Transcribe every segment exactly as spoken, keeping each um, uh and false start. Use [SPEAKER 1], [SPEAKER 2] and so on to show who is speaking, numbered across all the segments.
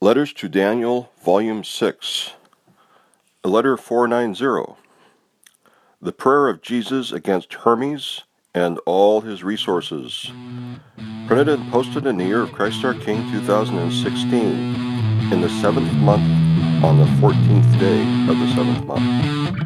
[SPEAKER 1] Letters to Daniel, Volume six. Letter four ninety. The Prayer of Jesus Against Hermes and All His Resources. Printed and posted in the year of Christ our King two thousand sixteen, in the seventh month, on the fourteenth day of the seventh month.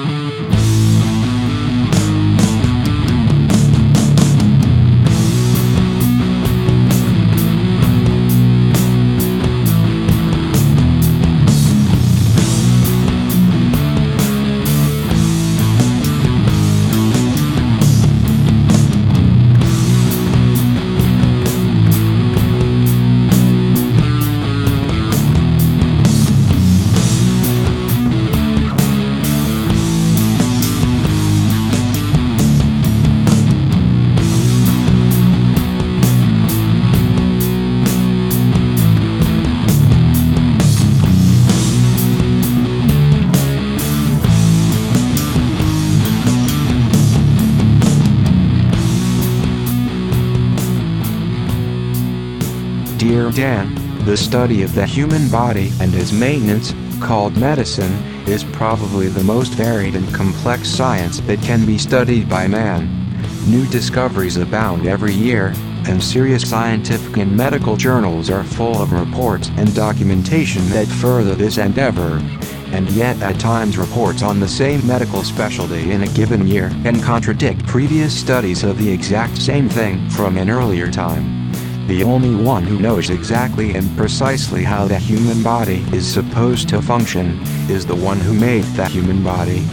[SPEAKER 2] Dear Dan, the study of the human body and its maintenance, called medicine, is probably the most varied and complex science that can be studied by man. New discoveries abound every year, and serious scientific and medical journals are full of reports and documentation that further this endeavor. And yet at times reports on the same medical specialty in a given year can contradict previous studies of the exact same thing from an earlier time. The only one who knows exactly and precisely how the human body is supposed to function is the one who made the human body,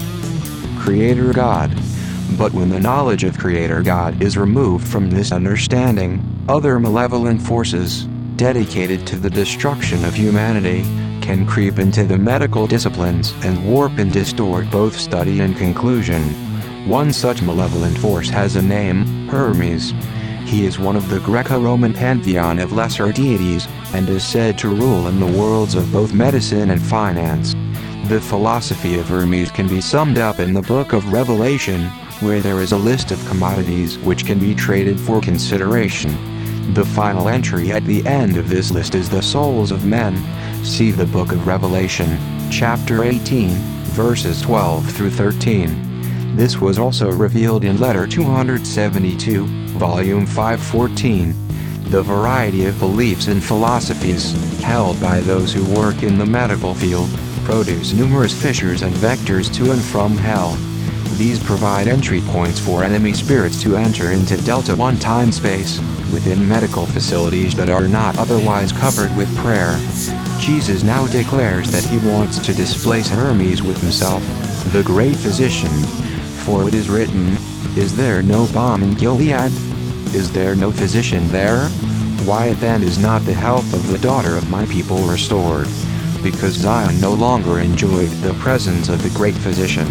[SPEAKER 2] Creator God. But when the knowledge of Creator God is removed from this understanding, other malevolent forces, dedicated to the destruction of humanity, can creep into the medical disciplines and warp and distort both study and conclusion. One such malevolent force has a name, Hermes. He is one of the Greco-Roman pantheon of lesser deities, and is said to rule in the worlds of both medicine and finance. The philosophy of Hermes can be summed up in the book of Revelation, where there is a list of commodities which can be traded for consideration. The final entry at the end of this list is the souls of men. See the book of Revelation, chapter eighteen, verses twelve through thirteen. This was also revealed in letter two hundred seventy-two, volume five fourteen. The variety of beliefs and philosophies, held by those who work in the medical field, produce numerous fissures and vectors to and from hell. These provide entry points for enemy spirits to enter into Delta One time space, within medical facilities that are not otherwise covered with prayer. Jesus now declares that he wants to displace Hermes with himself, the great physician. For it is written, "Is there no balm in Gilead? Is there no physician there? Why then is not the health of the daughter of my people restored? Because Zion no longer enjoyed the presence of the great physician."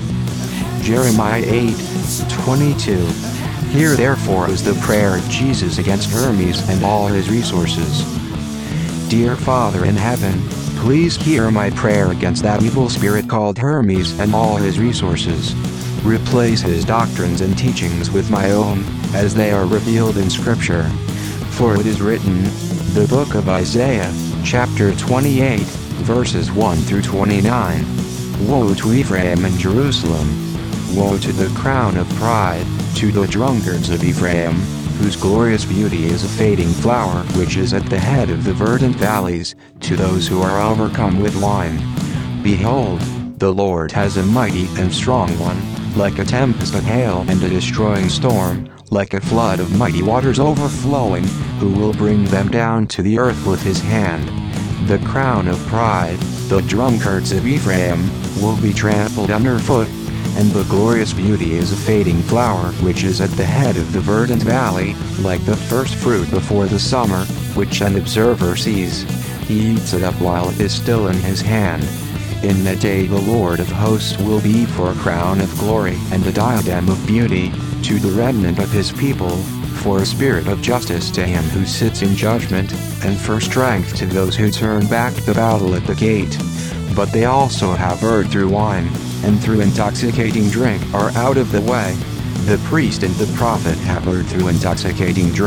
[SPEAKER 2] Jeremiah eight twenty-two. Here therefore is the prayer of Jesus against Hermes and all his resources. Dear Father in heaven, please hear my prayer against that evil spirit called Hermes and all his resources. Replace his doctrines and teachings with my own, as they are revealed in Scripture. For it is written, the book of Isaiah, chapter twenty-eight, verses one through twenty-nine. Woe to Ephraim and Jerusalem! Woe to the crown of pride, to the drunkards of Ephraim, whose glorious beauty is a fading flower which is at the head of the verdant valleys, to those who are overcome with wine. Behold, the Lord has a mighty and strong one, like a tempest of hail and a destroying storm, like a flood of mighty waters overflowing, who will bring them down to the earth with his hand. The crown of pride, the drunkards of Ephraim, will be trampled underfoot, and the glorious beauty is a fading flower which is at the head of the verdant valley, like the first fruit before the summer, which an observer sees. He eats it up while it is still in his hand. In that day the Lord of hosts will be for a crown of glory and a diadem of beauty, to the remnant of his people, for a spirit of justice to him who sits in judgment, and for strength to those who turn back the battle at the gate. But they also have erred through wine, and through intoxicating drink are out of the way. The priest and the prophet have erred through intoxicating drink,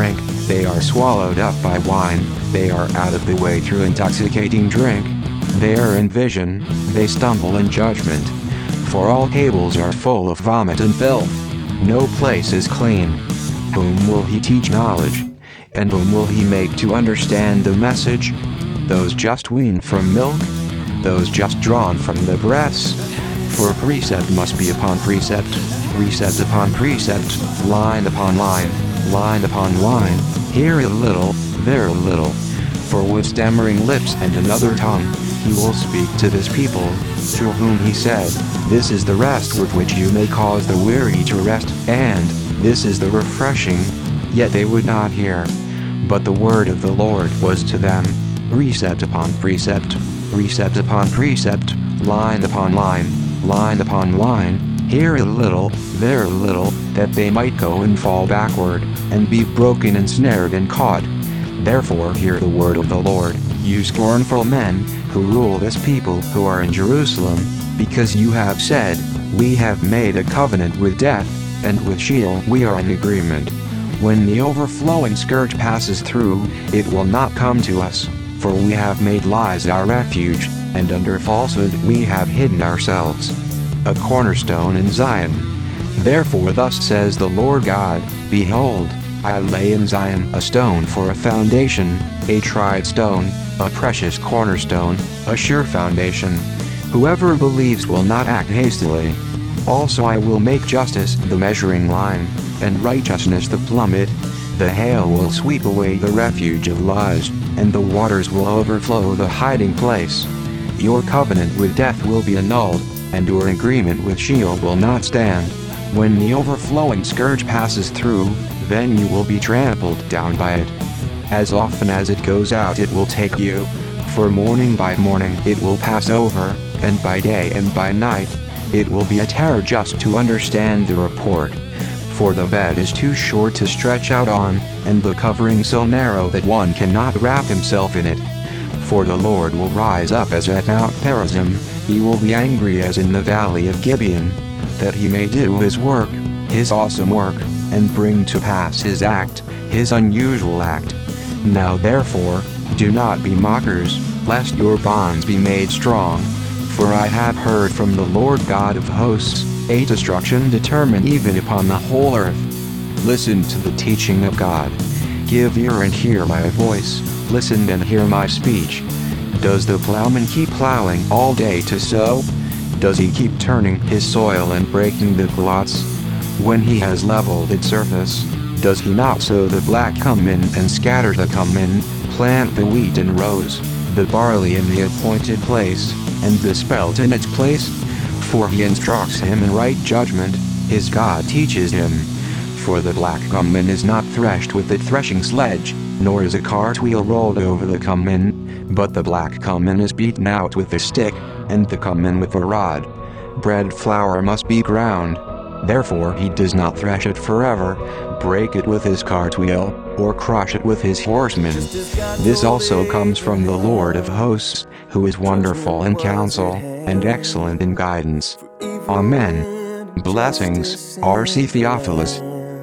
[SPEAKER 2] They are swallowed up by wine, they are out of the way through intoxicating drink. They are in vision, they stumble in judgment. For all tables are full of vomit and filth. No place is clean. Whom will he teach knowledge? And whom will he make to understand the message? Those just weaned from milk? Those just drawn from the breast? For precept must be upon precept, precept upon precept, line upon line, line upon line, here a little, there a little. For with stammering lips and another tongue, he will speak to this people, to whom he said, this is the rest with which you may cause the weary to rest, and this is the refreshing. Yet they would not hear. But the word of the Lord was to them, precept upon precept, precept upon precept, line upon line, line upon line, here a little, there a little, that they might go and fall backward, and be broken and snared and caught. Therefore hear the word of the Lord, you scornful men, who rule this people who are in Jerusalem, because you have said, we have made a covenant with death, and with Sheol we are in agreement. When the overflowing scourge passes through, it will not come to us, for we have made lies our refuge, and under falsehood we have hidden ourselves. A cornerstone in Zion. Therefore thus says the Lord God, behold, I lay in Zion a stone for a foundation, a tried stone, a precious cornerstone, a sure foundation. Whoever believes will not act hastily. Also I will make justice the measuring line, and righteousness the plummet. The hail will sweep away the refuge of lies, and the waters will overflow the hiding place. Your covenant with death will be annulled, and your agreement with Sheol will not stand. When the overflowing scourge passes through, then you will be trampled down by it. As often as it goes out it will take you, for morning by morning it will pass over, and by day and by night, it will be a terror just to understand the report. For the bed is too short to stretch out on, and the covering so narrow that one cannot wrap himself in it. For the Lord will rise up as at Mount Perazim, he will be angry as in the valley of Gibeon, that he may do his work, his awesome work, and bring to pass his act, his unusual act. Now therefore, do not be mockers, lest your bonds be made strong. For I have heard from the Lord God of hosts, a destruction determined even upon the whole earth. Listen to the teaching of God. Give ear and hear my voice, listen and hear my speech. Does the plowman keep plowing all day to sow? Does he keep turning his soil and breaking the clods? When he has leveled its surface, does he not sow the black cumin and scatter the cumin, plant the wheat in rows, the barley in the appointed place, and the spelt in its place? For he instructs him in right judgment, his God teaches him. For the black cumin is not threshed with the threshing sledge, nor is a cartwheel rolled over the cumin, but the black cumin is beaten out with a stick, and the cumin with a rod. Bread flour must be ground. Therefore he does not thresh it forever, break it with his cartwheel, or crush it with his horsemen. This also comes from the Lord of hosts, who is wonderful in counsel, and excellent in guidance. Amen. Blessings, R C Theophilus.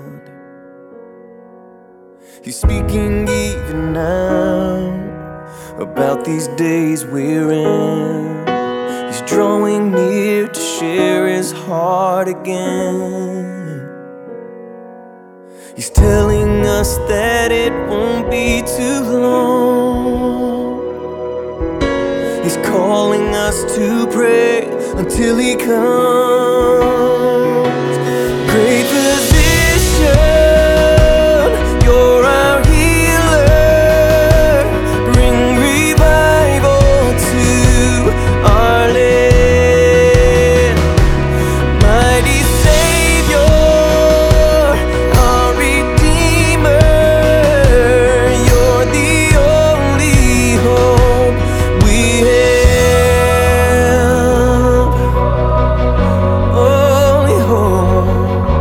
[SPEAKER 3] He's speaking even now about these days we're in. He's drawing near to share his heart again. He's telling us that it won't be too long. He's calling us to pray until he comes. Great physician, you're our healer. Bring revival to our land. Mighty Savior, our Redeemer, you're the only hope we have. Only hope.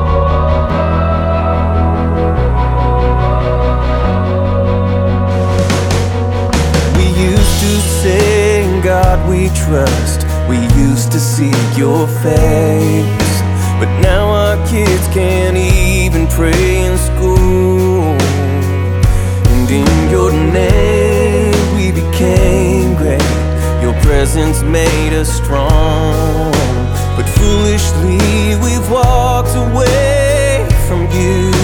[SPEAKER 3] We used to say, in God we trust. We used to seek your face, but now our kids can't even pray in school. and in your name we became great. Your presence made us strong, but foolishly we've walked away from you.